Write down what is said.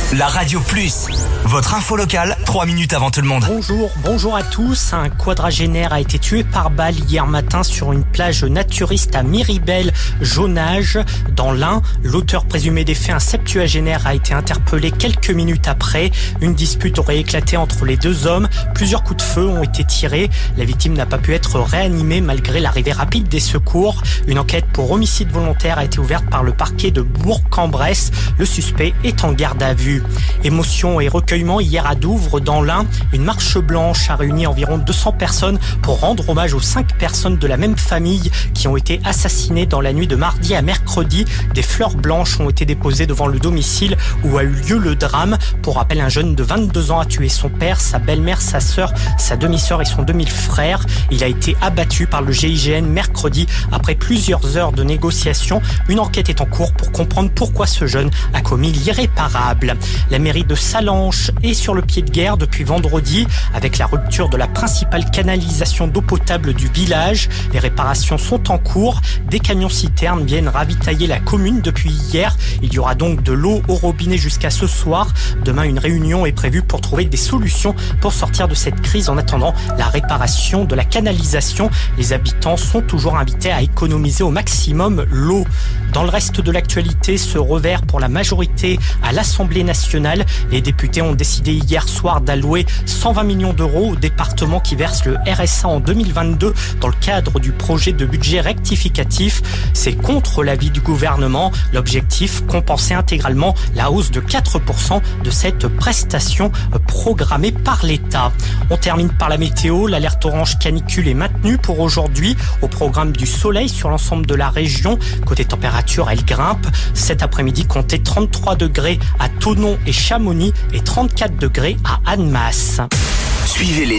La Radio Plus, votre info locale, 3 minutes avant tout le monde. Bonjour à tous. Un quadragénaire a été tué par balle hier matin sur une plage naturiste à Miribel-Jonage, dans l'Ain. L'auteur présumé des faits, un septuagénaire, a été interpellé quelques minutes après. Une dispute aurait éclaté entre les deux hommes. Plusieurs coups de feu ont été tirés. La victime n'a pas pu être réanimée malgré l'arrivée rapide des secours. Une enquête pour homicide volontaire a été ouverte par le parquet de Bourg-en-Bresse. Le suspect est en garde à vue. Émotion et recueillement hier à Douvres, dans l'Ain. Une marche blanche a réuni environ 200 personnes pour rendre hommage aux 5 personnes de la même famille qui ont été assassinées dans la nuit de mardi à mercredi. Des fleurs blanches ont été déposées devant le domicile où a eu lieu le drame. Pour rappel, un jeune de 22 ans a tué son père, sa belle-mère, sa sœur, sa demi-sœur et son demi-frère. Il a été abattu par le GIGN mercredi après plusieurs heures de négociations. Une enquête est en cours pour comprendre pourquoi ce jeune a commis l'irréparable. La mairie de Salanches est sur le pied de guerre depuis vendredi avec la rupture de la principale canalisation d'eau potable du village. Les réparations sont en cours. Des camions-citernes viennent ravitailler la commune depuis hier. Il y aura donc de l'eau au robinet jusqu'à ce soir. Demain, une réunion est prévue pour trouver des solutions pour sortir de cette crise en attendant la réparation de la canalisation. Les habitants sont toujours invités à économiser au maximum l'eau. Dans le reste de l'actualité, ce revers pour la majorité à l'Assemblée nationale. Les députés ont décidé hier soir d'allouer 120 millions d'euros au département qui verse le RSA en 2022 dans le cadre du projet de budget rectificatif. C'est contre l'avis du gouvernement. L'objectif, compenser intégralement la hausse de 4% de cette prestation programmée par l'État. On termine par la météo. L'alerte orange canicule est maintenue pour aujourd'hui. Au programme du soleil sur l'ensemble de la région. Côté température, elle grimpe. Cet après-midi, comptez 33 degrés à Thonon et Chamonix et 34 degrés à Annemasse. Suivez les